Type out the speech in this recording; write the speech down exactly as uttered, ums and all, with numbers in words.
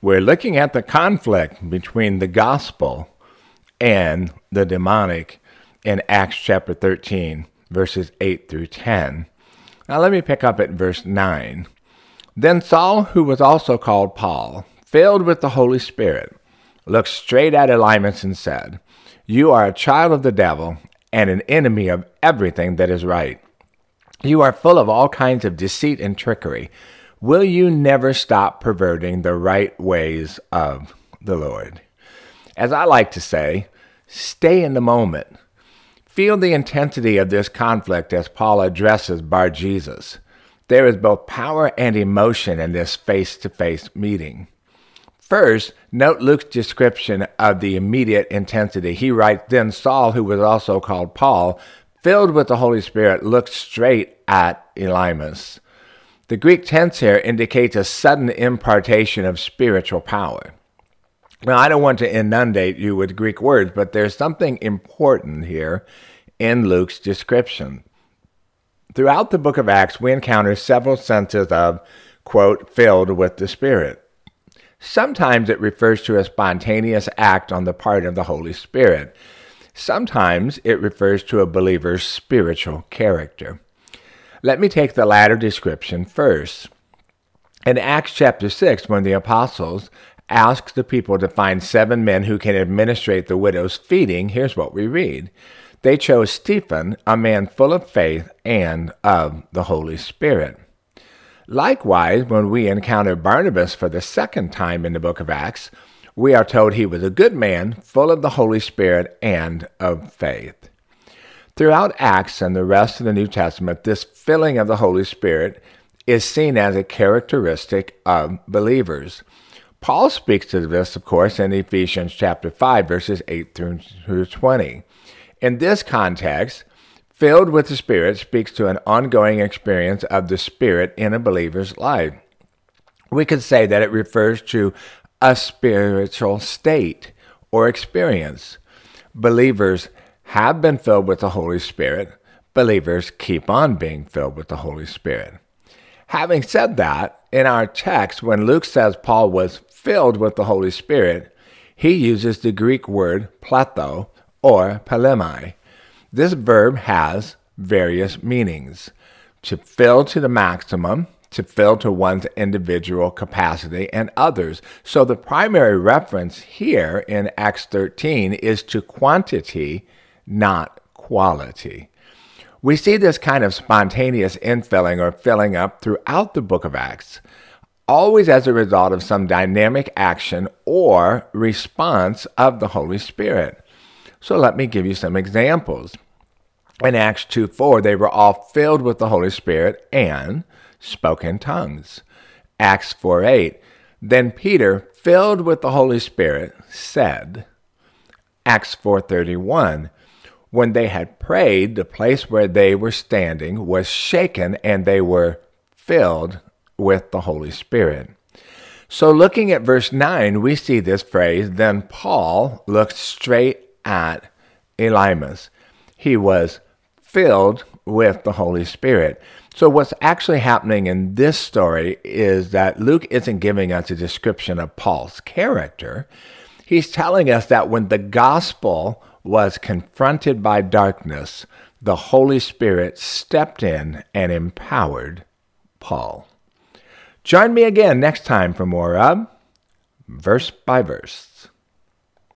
We're looking at the conflict between the gospel and the demonic in Acts chapter thirteen, verses eight through ten. Now let me pick up at verse nine. Then Saul, who was also called Paul, filled with the Holy Spirit, looked straight at Elymas and said, "You are a child of the devil and an enemy of everything that is right. You are full of all kinds of deceit and trickery. Will you never stop perverting the right ways of the Lord?" As I like to say, stay in the moment. Feel the intensity of this conflict as Paul addresses Bar-Jesus. There is both power and emotion in this face-to-face meeting. First, note Luke's description of the immediate intensity. He writes, "Then Saul, who was also called Paul, filled with the Holy Spirit, looked straight at Elymas." The Greek tense here indicates a sudden impartation of spiritual power. Now, I don't want to inundate you with Greek words, but there's something important here in Luke's description. Throughout the book of Acts, we encounter several senses of, quote, filled with the Spirit. Sometimes it refers to a spontaneous act on the part of the Holy Spirit. Sometimes it refers to a believer's spiritual character. Let me take the latter description first. In Acts chapter six, when the apostles asked the people to find seven men who can administrate the widow's feeding, here's what we read. They chose Stephen, a man full of faith and of the Holy Spirit. Likewise, when we encounter Barnabas for the second time in the book of Acts, we are told he was a good man, full of the Holy Spirit and of faith. Throughout Acts and the rest of the New Testament, this filling of the Holy Spirit is seen as a characteristic of believers. Paul speaks to this, of course, in Ephesians chapter five, verses eight through twenty. In this context, filled with the Spirit speaks to an ongoing experience of the Spirit in a believer's life. We could say that it refers to a spiritual state or experience. Believers have been filled with the Holy Spirit. Believers keep on being filled with the Holy Spirit. Having said that, in our text, when Luke says Paul was filled with the Holy Spirit, he uses the Greek word pletho or palemai. This verb has various meanings: to fill to the maximum, to fill to one's individual capacity, and others. So the primary reference here in Acts thirteen is to quantity, not quality. We see this kind of spontaneous infilling or filling up throughout the book of Acts, always as a result of some dynamic action or response of the Holy Spirit. So let me give you some examples. In Acts two four, they were all filled with the Holy Spirit and spoke in tongues. Acts four eight, then Peter, filled with the Holy Spirit, said. Acts four thirty-one, when they had prayed, the place where they were standing was shaken, and they were filled with the Holy Spirit. So looking at verse nine, we see this phrase, then Paul looked straight at Elymas. He was filled with the Holy Spirit. So what's actually happening in this story is that Luke isn't giving us a description of Paul's character. He's telling us that when the gospel was confronted by darkness, the Holy Spirit stepped in and empowered Paul. Join me again next time for more of Verse by Verse.